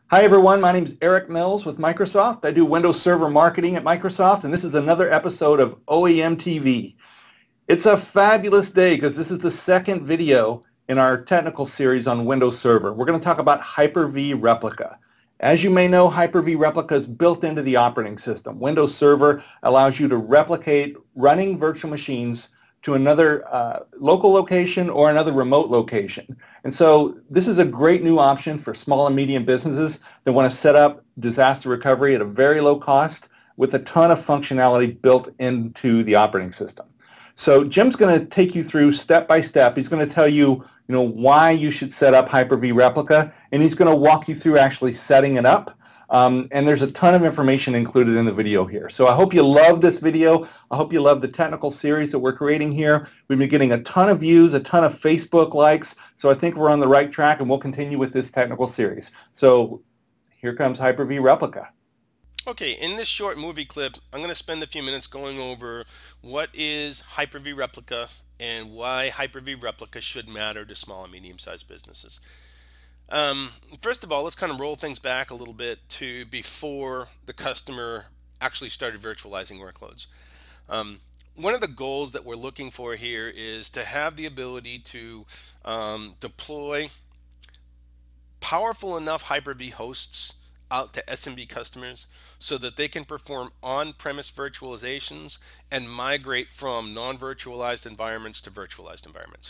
Hi everyone, my name is Eric Mills with Microsoft. I do Windows Server marketing at Microsoft, and this is another episode of OEM TV. It's a fabulous day because this is the second video in our technical series on Windows Server. We're going to talk about Hyper-V Replica. As you may know, Hyper-V Replica is built into the operating system. Windows Server allows you to replicate running virtual machines to another local location or another remote location. And so this is a great new option for small and medium businesses that want to set up disaster recovery at a very low cost with a ton of functionality built into the operating system. So Jim's going to take you through step by step. He's going to tell you, why you should set up Hyper-V Replica, and he's going to walk you through actually setting it up. And there's a ton of information included in the video here. So I hope you love this video. I hope you love the technical series that we're creating here. We've been getting a ton of views, a ton of Facebook likes. So I think we're on the right track, and we'll continue with this technical series. So here comes Hyper-V Replica. Okay, in this short movie clip, I'm going to spend a few minutes going over what is Hyper-V Replica and why Hyper-V Replica should matter to small and medium-sized businesses. First of all, let's kind of roll things back a little bit to before the customer actually started virtualizing workloads. One of the goals that we're looking for here is to have the ability to deploy powerful enough Hyper-V hosts out to SMB customers so that they can perform on-premise virtualizations and migrate from non-virtualized environments to virtualized environments.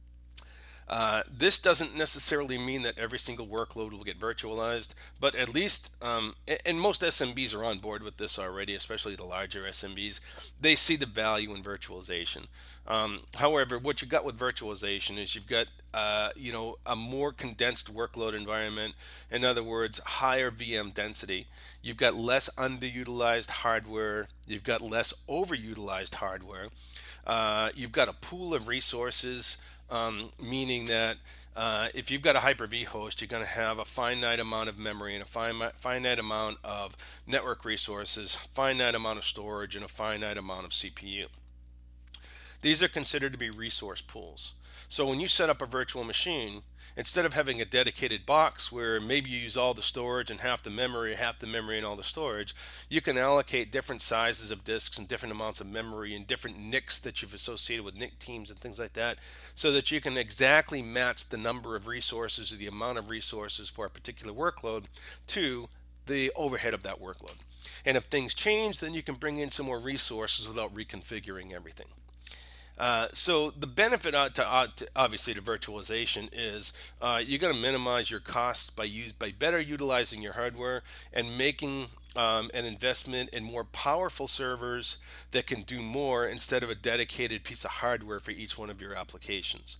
This doesn't necessarily mean that every single workload will get virtualized, but at least, and most SMBs are on board with this already, especially the larger SMBs. They see the value in virtualization. However, what you got with virtualization is you've got, a more condensed workload environment. In other words, higher VM density. You've got less underutilized hardware. You've got less overutilized hardware. You've got a pool of resources. Meaning that if you've got a Hyper-V host, you're going to have a finite amount of memory and a finite amount of network resources, finite amount of storage, and a finite amount of CPU. These are considered to be resource pools. So when you set up a virtual machine, instead of having a dedicated box where maybe you use all the storage and half the memory and all the storage, you can allocate different sizes of disks and different amounts of memory and different NICs that you've associated with NIC teams and things like that, so that you can exactly match the number of resources or the amount of resources for a particular workload to the overhead of that workload. And if things change, then you can bring in some more resources without reconfiguring everything. So the benefit obviously to virtualization is you're going to minimize your costs by better utilizing your hardware and making an investment in more powerful servers that can do more instead of a dedicated piece of hardware for each one of your applications.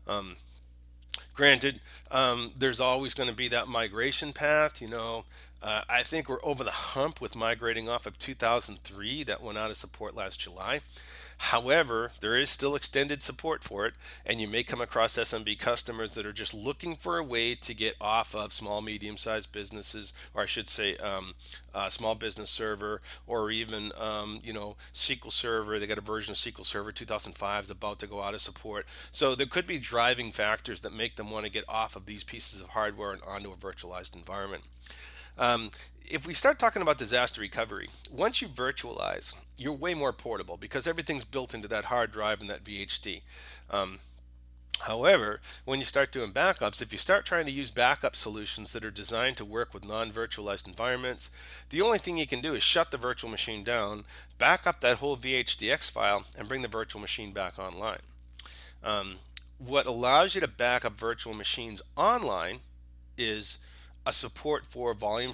Granted, there's always going to be that migration path. I think we're over the hump with migrating off of 2003 that went out of support last July. However, there is still extended support for it, and you may come across SMB customers that are just looking for a way to get off of small, medium-sized businesses, or I should say, small business server, or even SQL Server. They got a version of SQL Server 2005 is about to go out of support. So there could be driving factors that make them want to get off of these pieces of hardware and onto a virtualized environment. If we start talking about disaster recovery, once you virtualize, you're way more portable because everything's built into that hard drive and that VHD. However, when you start doing backups, if you start trying to use backup solutions that are designed to work with non-virtualized environments, the only thing you can do is shut the virtual machine down, back up that whole VHDX file, and bring the virtual machine back online. What allows you to back up virtual machines online is a support for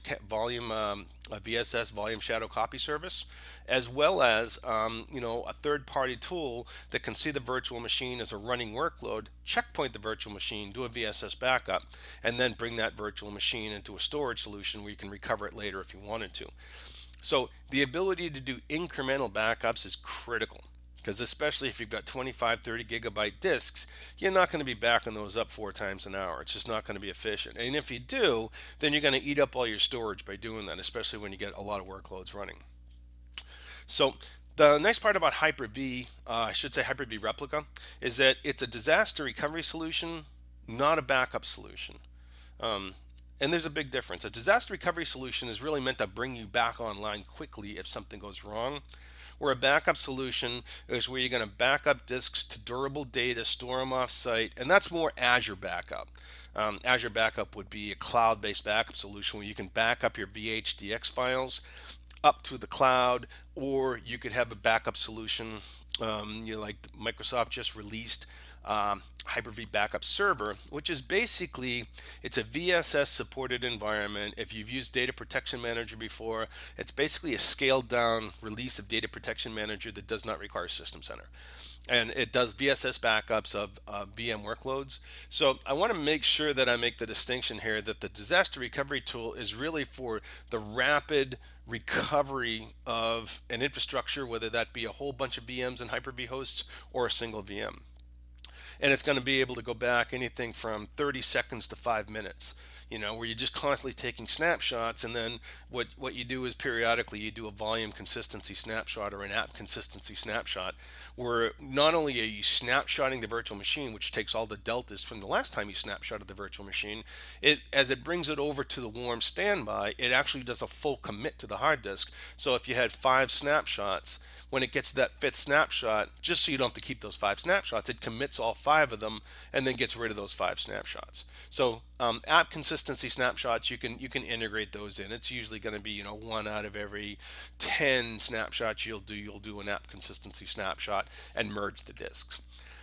VSS volume shadow copy service, as well as a third-party tool that can see the virtual machine as a running workload, checkpoint the virtual machine, do a VSS backup, and then bring that virtual machine into a storage solution where you can recover it later if you wanted to. So the ability to do incremental backups is critical. Because especially if you've got 25, 30 gigabyte disks, you're not going to be backing those up 4 times an hour. It's just not going to be efficient. And if you do, then you're going to eat up all your storage by doing that, especially when you get a lot of workloads running. So the nice part about Hyper-V, I should say Hyper-V Replica, is that it's a disaster recovery solution, not a backup solution. And there's a big difference. A disaster recovery solution is really meant to bring you back online quickly if something goes wrong. Where a backup solution is where you're going to back up disks to durable data, store them off site, and that's more Azure backup. Azure backup would be a cloud based backup solution where you can back up your VHDX files up to the cloud, or you could have a backup solution, like Microsoft just released Hyper-V Backup Server, which is basically it's a VSS supported environment. If you've used Data Protection Manager before, it's basically a scaled down release of Data Protection Manager that does not require System Center. And it does VSS backups of VM workloads. So I want to make sure that I make the distinction here that the disaster recovery tool is really for the rapid recovery of an infrastructure, whether that be a whole bunch of VMs and Hyper-V hosts or a single VM. And it's going to be able to go back anything from 30 seconds to 5 minutes, where you're just constantly taking snapshots. And then what you do is periodically you do a volume consistency snapshot or an app consistency snapshot, where not only are you snapshotting the virtual machine, which takes all the deltas from the last time you snapshotted the virtual machine, as it brings it over to the warm standby, it actually does a full commit to the hard disk. So if you had 5 snapshots, when it gets to that 5th snapshot, just so you don't have to keep those 5 snapshots, it commits all 5 of them and then gets rid of those 5 snapshots. So app consistency snapshots, you can integrate those in. It's usually going to be 1 out of every 10 snapshots you'll do an app consistency snapshot and merge the disks.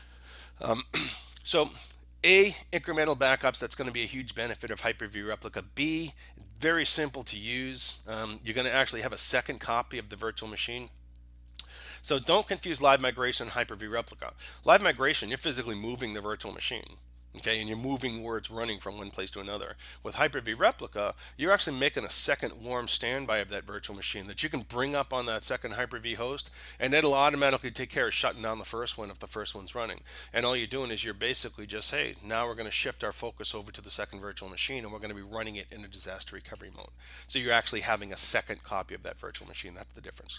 So A, incremental backups, that's going to be a huge benefit of Hyper-V Replica. B, very simple to use. You're going to actually have a second copy of the virtual machine. So don't confuse live migration and Hyper-V Replica. Live migration, you're physically moving the virtual machine, okay, and you're moving where it's running from one place to another. With Hyper-V Replica, you're actually making a second warm standby of that virtual machine that you can bring up on that second Hyper-V host, and it'll automatically take care of shutting down the first one if the first one's running. And all you're doing is you're basically just, hey, now we're going to shift our focus over to the second virtual machine, and we're going to be running it in a disaster recovery mode. So you're actually having a second copy of that virtual machine. That's the difference.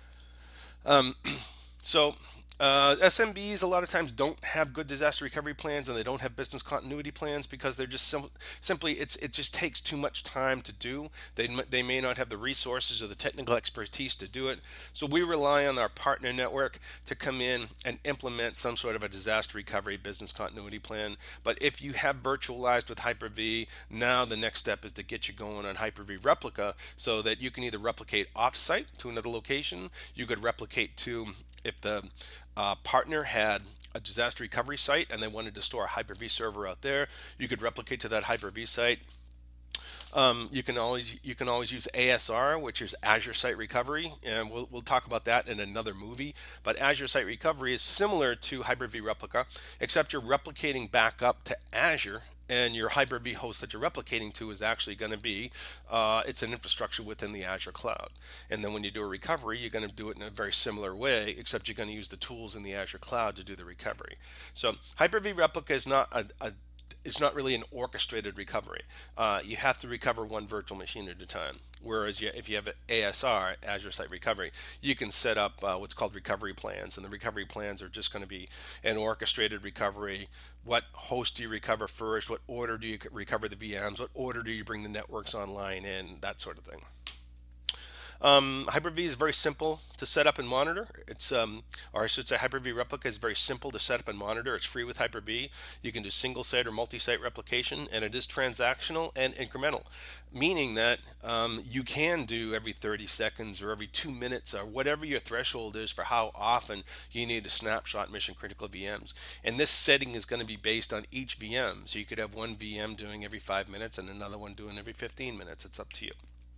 So SMBs a lot of times don't have good disaster recovery plans, and they don't have business continuity plans because they're just simply it just takes too much time to do. They may not have the resources or the technical expertise to do it. So we rely on our partner network to come in and implement some sort of a disaster recovery business continuity plan. But if you have virtualized with Hyper-V, now the next step is to get you going on Hyper-V Replica so that you can either replicate offsite to another location. You could replicate to, if the partner had a disaster recovery site and they wanted to store a Hyper-V server out there, you could replicate to that Hyper-V site. You can always use ASR, which is Azure Site Recovery, and we'll talk about that in another movie. But Azure Site Recovery is similar to Hyper-V Replica, except you're replicating back up to Azure, and your Hyper-V host that you're replicating to is actually going to be it's an infrastructure within the Azure cloud. And then when you do a recovery, you're going to do it in a very similar way, except you're going to use the tools in the Azure cloud to do the recovery. So Hyper-V Replica is not it's not really an orchestrated recovery. You have to recover one virtual machine at a time. Whereas if you have ASR, Azure Site Recovery, you can set up what's called recovery plans. And the recovery plans are just going to be an orchestrated recovery. What host do you recover first? What order do you recover the VMs? What order do you bring the networks online in? That sort of thing. Hyper-V is very simple to set up and monitor. Or I should say Hyper-V Replica is very simple to set up and monitor. It's free with Hyper-V. You can do single site or multi-site replication, and it is transactional and incremental, meaning that you can do every 30 seconds or every 2 minutes or whatever your threshold is for how often you need to snapshot mission critical VMs. And this setting is going to be based on each VM. So you could have one VM doing every 5 minutes and another one doing every 15 minutes. It's up to you.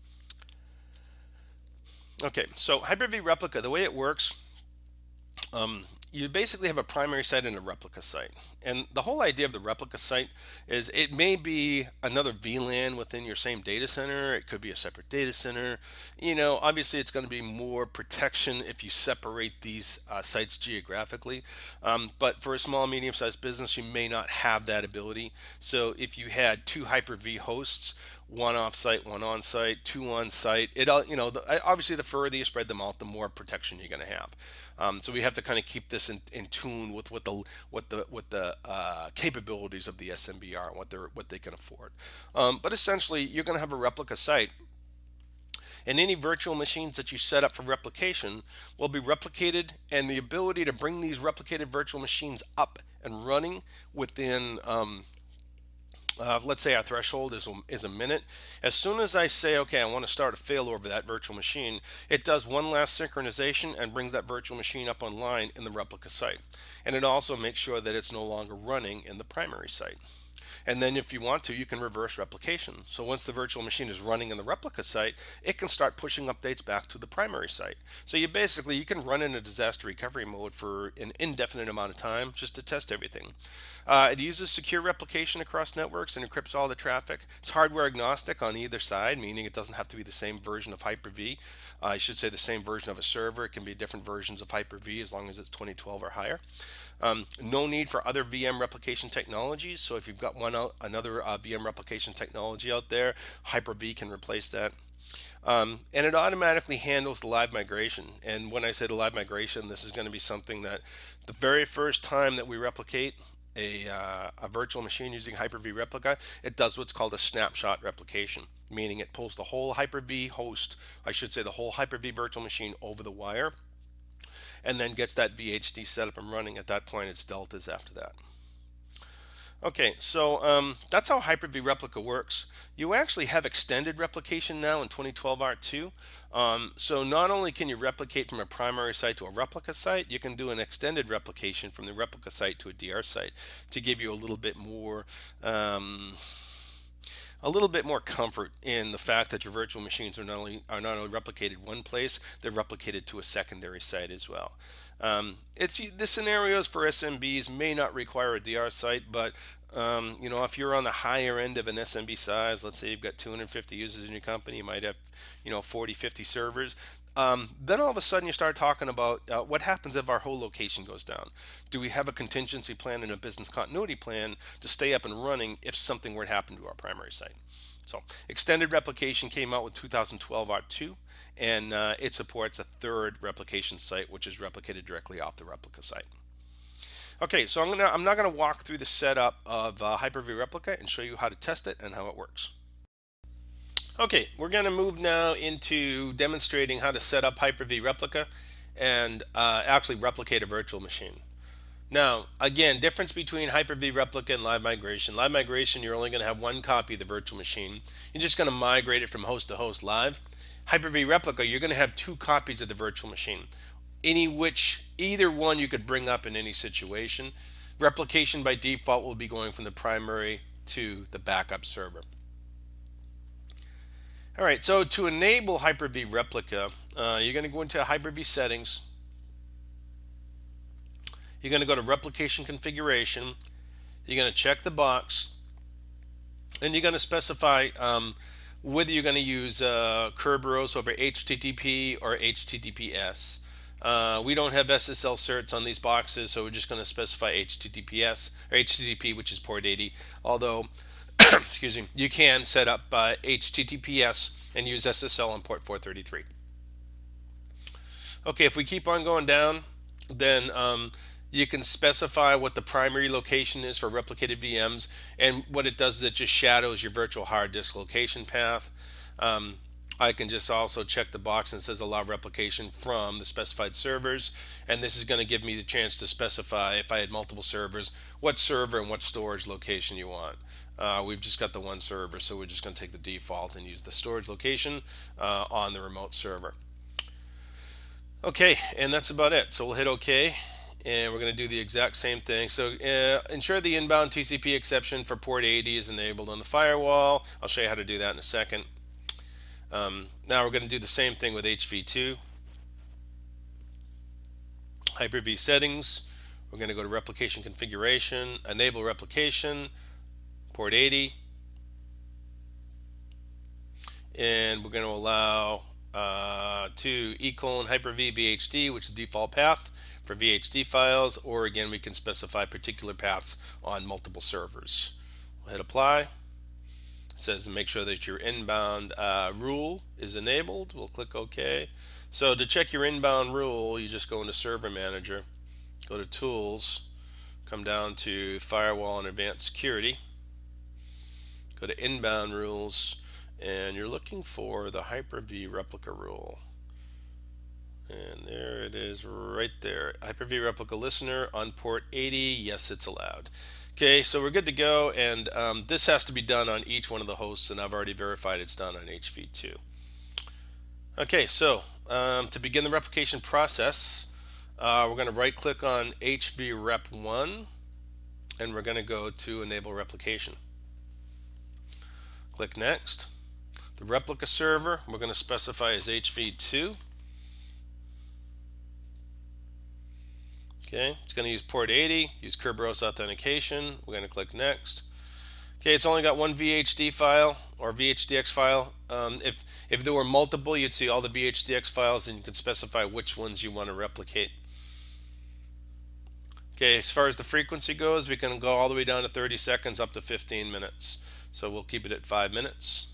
Okay, so Hyper-V Replica, the way it works, you basically have a primary site and a replica site. And the whole idea of the replica site is it may be another VLAN within your same data center. It could be a separate data center. Obviously it's going to be more protection if you separate these sites geographically. But for a small, medium-sized business, you may not have that ability. So if you had 2 Hyper-V hosts, one off-site, one on-site, two on-site. Obviously the further you spread them out, the more protection you're going to have. So we have to kind of keep this in tune with what the capabilities of the SMB are, and what they can afford. But essentially, you're going to have a replica site, and any virtual machines that you set up for replication will be replicated, and the ability to bring these replicated virtual machines up and running within let's say our threshold is a minute. As soon as I say, okay, I want to start a failover of that virtual machine, it does one last synchronization and brings that virtual machine up online in the replica site. And it also makes sure that it's no longer running in the primary site. And then if you want to, you can reverse replication. So once the virtual machine is running in the replica site, it can start pushing updates back to the primary site. So you can run in a disaster recovery mode for an indefinite amount of time just to test everything. It uses secure replication across networks and encrypts all the traffic. It's hardware agnostic on either side, meaning it doesn't have to be the same version of Hyper-V. I should say the same version of a server. It can be different versions of Hyper-V as long as it's 2012 or higher. No need for other VM replication technologies. So if you've got another VM replication technology out there, Hyper-V can replace that. And it automatically handles the live migration. And when I say the live migration, this is going to be something that the very first time that we replicate a virtual machine using Hyper-V Replica, it does what's called a snapshot replication, meaning it pulls the whole Hyper-V host, I should say the whole Hyper-V virtual machine over the wire, and then gets that VHD set up and running. At that point, it's deltas after that. Okay, so that's how Hyper-V Replica works. You actually have extended replication now in 2012 R2. So not only can you replicate from a primary site to a replica site, you can do an extended replication from the replica site to a DR site to give you a little bit more comfort in the fact that your virtual machines are not only replicated one place, they're replicated to a secondary site as well. The scenarios for SMBs may not require a DR site, but if you're on the higher end of an SMB size, let's say you've got 250 users in your company, you might have 40, 50 servers. Then all of a sudden you start talking about what happens if our whole location goes down. Do we have a contingency plan and a business continuity plan to stay up and running if something were to happen to our primary site? So extended replication came out with 2012 R2, and it supports a third replication site, which is replicated directly off the replica site. Okay, so I'm not gonna walk through the setup of Hyper-V Replica and show you how to test it and how it works. Okay, we're going to move now into demonstrating how to set up Hyper-V Replica and actually replicate a virtual machine. Now, again, difference between Hyper-V Replica and Live Migration. Live Migration, you're only going to have one copy of the virtual machine. You're just going to migrate it from host to host live. Hyper-V Replica, you're going to have two copies of the virtual machine, either one you could bring up in any situation. Replication by default will be going from the primary to the backup server. All right, so to enable Hyper-V Replica, you're going to go into Hyper-V settings. You're going to go to replication configuration. You're going to check the box, and you're going to specify whether you're going to use Kerberos over HTTP or HTTPS. We don't have SSL certs on these boxes, so we're just going to specify HTTPS or HTTP, which is port 80. Although, excuse me, you can set up HTTPS and use SSL on port 433. Okay, if we keep on going down, then you can specify what the primary location is for replicated VMs, and what it does is it just shadows your virtual hard disk location path. I can just also check the box and it says allow replication from the specified servers, and this is going to give me the chance to specify, if I had multiple servers, what server and what storage location you want. We've just got the one server, so we're just going to take the default and use the storage location on the remote server. Okay, and that's about it. So we'll hit OK, and we're going to do the exact same thing. So ensure the inbound TCP exception for port 80 is enabled on the firewall. I'll show you how to do that in a second. Now we're going to do the same thing with HV2. Hyper-V settings. We're going to go to replication configuration, enable replication, port 80, and we're going to allow to Hyper-V VHD, which is the default path for VHD files, or again we can specify particular paths on multiple servers. We'll hit apply. says make sure that your inbound rule is enabled. We'll click OK. So to check your inbound rule, you just go into Server Manager, go to Tools, come down to Firewall and Advanced Security, go to Inbound Rules, and you're looking for the Hyper-V replica rule. And there it is right there. Hyper-V replica listener on port 80. Yes, it's allowed. Okay, so we're good to go, and this has to be done on each one of the hosts, and I've already verified it's done on HV2. Okay, so to begin the replication process, we're going to right-click on HVREP1, and we're going to go to Enable Replication. Click Next. The replica server we're going to specify as HV2. Okay, it's going to use port 80, use Kerberos authentication. We're going to click Next. Okay, it's only got one VHD file or VHDX file. If there were multiple, you'd see all the VHDX files, and you can specify which ones you want to replicate. Okay, as far as the frequency goes, we can go all the way down to 30 seconds up to 15 minutes. So we'll keep it at 5 minutes.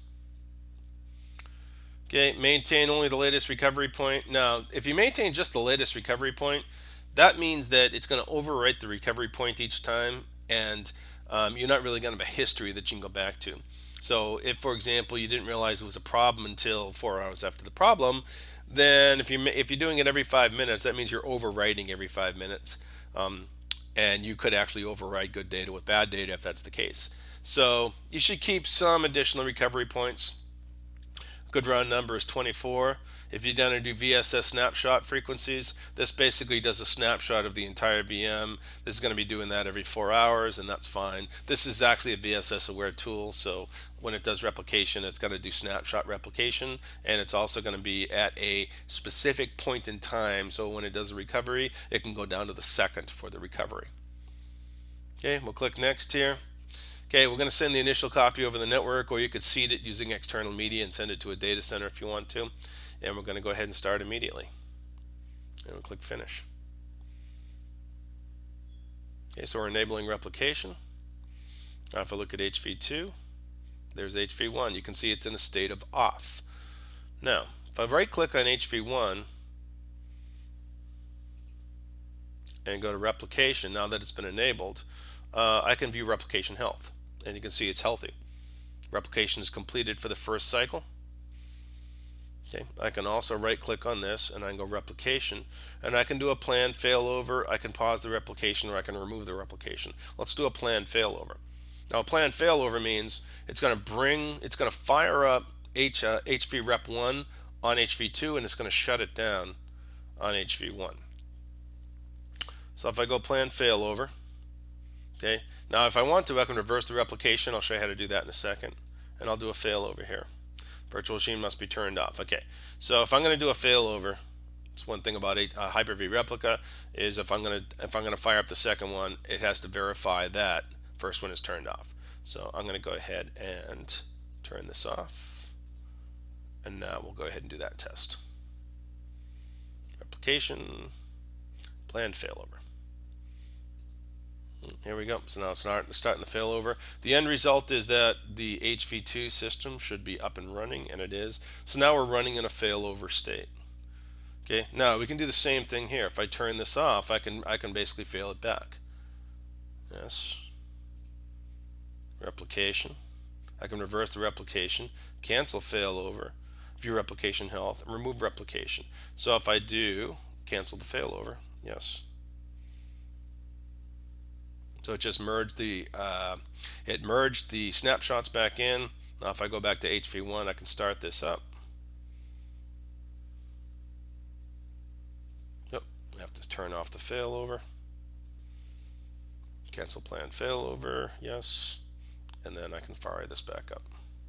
Okay, maintain only the latest recovery point. Now, if you maintain just the latest recovery point, that means that it's going to overwrite the recovery point each time, and you're not really going to have a history that you can go back to. So if, for example, you didn't realize it was a problem until 4 hours after the problem, then if you're doing it every 5 minutes, that means you're overwriting every 5 minutes, and you could actually overwrite good data with bad data if that's the case. So you should keep some additional recovery points. Good round number is 24. If you're going to do VSS snapshot frequencies, this basically does a snapshot of the entire VM. This is going to be doing that every 4 hours, and that's fine. This is actually a VSS aware tool, so when it does replication, it's going to do snapshot replication, and it's also going to be at a specific point in time, so when it does a recovery, it can go down to the second for the recovery. Okay, we'll click Next here. Okay, we're going to send the initial copy over the network, or you could seed it using external media and send it to a data center if you want to. And we're going to go ahead and start immediately. And we'll click Finish. Okay, so we're enabling replication. Now if I look at HV2, there's HV1. You can see it's in a state of off. Now, if I right-click on HV1 and go to replication, now that it's been enabled, I can view replication health. And you can see it's healthy. Replication is completed for the first cycle. Okay, I can also right click on this and I can go replication, and I can do a planned failover. I can pause the replication, or I can remove the replication. Let's do a planned failover. Now a planned failover means it's going to fire up HVREP1 on HV2, and it's going to shut it down on HV1. So if I go planned failover, okay, now if I want to, I can reverse the replication. I'll show you how to do that in a second, and I'll do a failover here. Virtual machine must be turned off. Okay, so if I'm going to do a failover, it's one thing about Hyper-V replica is if I'm going to fire up the second one, it has to verify that first one is turned off. So I'm going to go ahead and turn this off, and now we'll go ahead and do that test. Replication, planned failover. Here we go. So now it's starting the failover. The end result is that the HV2 system should be up and running, and it is. So now we're running in a failover state. Okay. Now we can do the same thing here. If I turn this off, I can basically fail it back. Yes. Replication. I can reverse the replication, cancel failover, view replication health, and remove replication. So if I do cancel the failover, yes. So it just merged the snapshots back in. Now if I go back to HV1, I can start this up. Yep, I have to turn off the failover. Cancel planned failover, yes. And then I can fire this back up.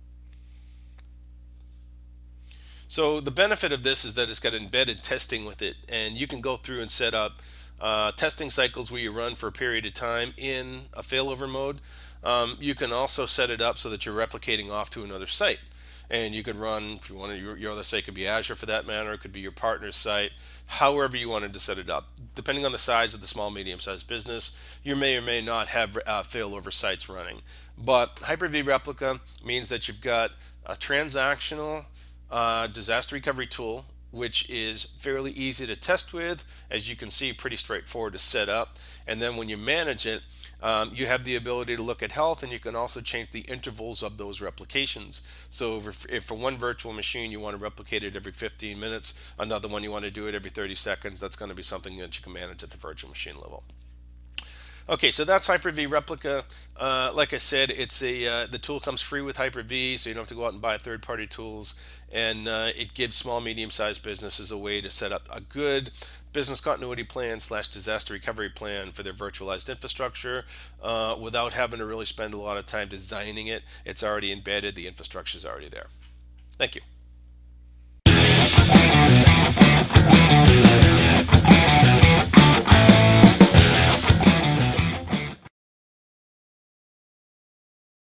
So the benefit of this is that it's got embedded testing with it, and you can go through and set up testing cycles where you run for a period of time in a failover mode. You can also set it up so that you're replicating off to another site. and you could run, if you want to, your other site could be Azure for that matter, it could be your partner's site, however you wanted to set it up. Depending on the size of the small, medium-sized business, you may or may not have failover sites running. But Hyper-V Replica means that you've got a transactional disaster recovery tool, which is fairly easy to test with. As you can see, pretty straightforward to set up. And then when you manage it, you have the ability to look at health, and you can also change the intervals of those replications. So if for one virtual machine you want to replicate it every 15 minutes, another one you want to do it every 30 seconds, that's going to be something that you can manage at the virtual machine level. Okay, so that's Hyper-V Replica. Like I said, it's the tool comes free with Hyper-V, so you don't have to go out and buy third-party tools, and it gives small, medium-sized businesses a way to set up a good business continuity plan / disaster recovery plan for their virtualized infrastructure without having to really spend a lot of time designing it. It's already embedded. The infrastructure is already there. Thank you.